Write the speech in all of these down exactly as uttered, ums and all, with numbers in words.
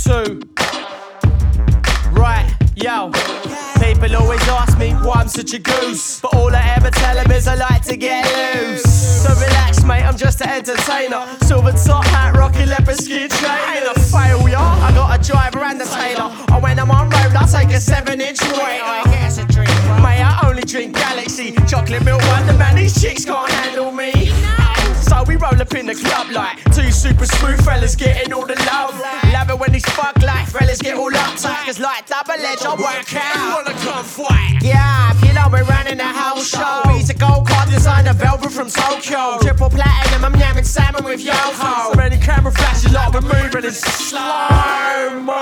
two. Right, yo. People always ask me why I'm such a goose, but all I ever tell them is I like to get loose. So relax, mate, I'm just an entertainer. Silver top hat, rocking leopard skin trainers. Ain't a failure, I got a driver and a tailor. And when I'm on road, I take a seven inch waiter. Mate, I only drink Galaxy, chocolate milk wonder, man, these chicks can't handle me. So we roll up in the club like two super smooth fellas getting all the love. Love it when these fuck like fellas get all uptight, cause like double edge I work out. You wanna come fight? Yeah, if you know we're running a house show. He's a gold card designer, velvet from Tokyo. Triple platinum, I'm yamming salmon with Yoko. So many camera flashes like we're moving in slow-mo.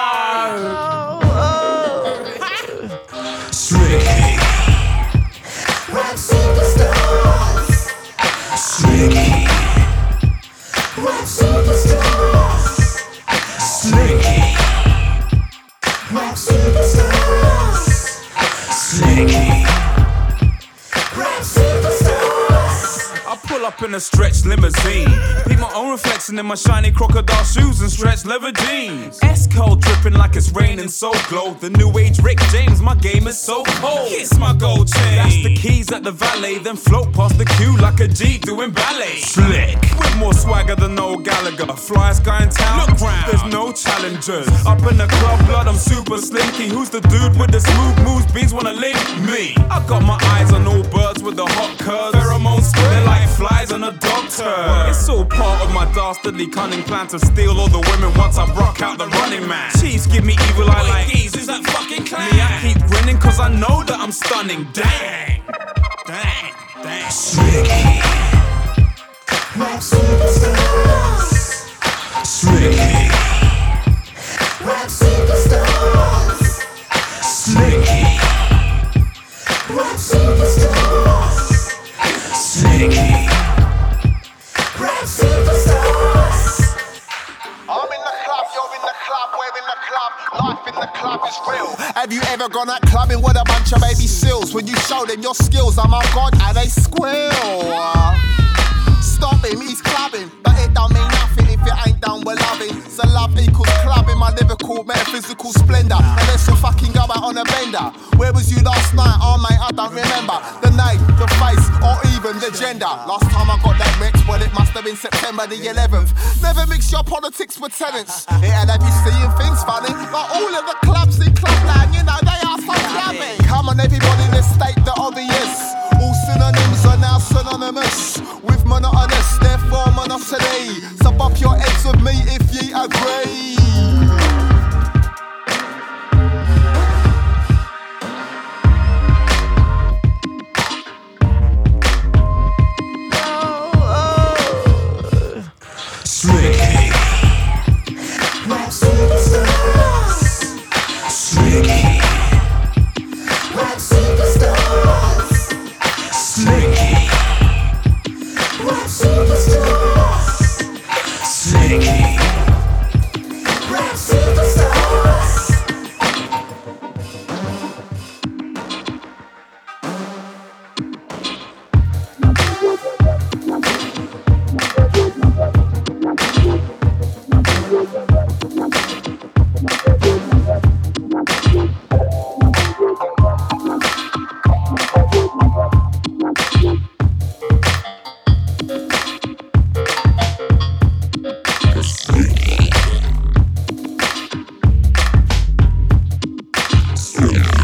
Slicky Rap superstars. Slicky Rap superstars. Slicky Rap superstars. Slicky Rap superstars. I pull up in a stretch limousine, peep my own reflection in my shiny crocodile shoes and stretch leather jeans. S-code dripping like it's raining, so glow. The new age Rick James, my game is so cold. Kiss my gold chain, that's the keys at the valet, then float past the queue like a G doing ballet. Slick, with more swagger than old Gallagher. Flyest guy in town, look round, there's no challengers. Up in the club, blood, I'm super slinky. Who's the dude with the smooth moves? Beans wanna link me. I got my eyes on all birds with the hot curves. Pheromones spitting like flies on a doctor. It's all part of my dastardly cunning plan to steal all the women once I rock out the running man. Chiefs give me evil eye like these, who's that fucking clown? Me, I keep grinning cause I know that I'm stunning. Dang, dang, dang. Slicky Rap superstars. Slicky Rap superstars. Slicky Rap superstars. Slicky Rap superstars. I'm in the club, you're in the club, we're in the club. Life in the club is real. Have you ever gone out clubbing with a bunch of baby seals? When you show them your skills, oh my god, and they squeal. Stop him, he's clubbing, but it don't mean nothing if you ain't done with loving. So love equals clubbing, my lyrical, metaphysical splendor. Unless you fucking go out on a bender. Where was you last night? Oh mate, I don't remember the name, the face, or even the gender. Last time I got that mix, well it must have been September the eleventh. Never mix your politics with tenants. It'll have you seeing things funny, but all of the clubs in Clubland, you know, they are so clubbing. Come on everybody, let's state the obvious. All synonyms are now synonymous with monotonous, therefore monotony. So bump your heads with me if ye agree. Slicky Rap superstars. Slicky Rap superstars. Slicky Rap superstars. Slicky Rap superstars. Slicky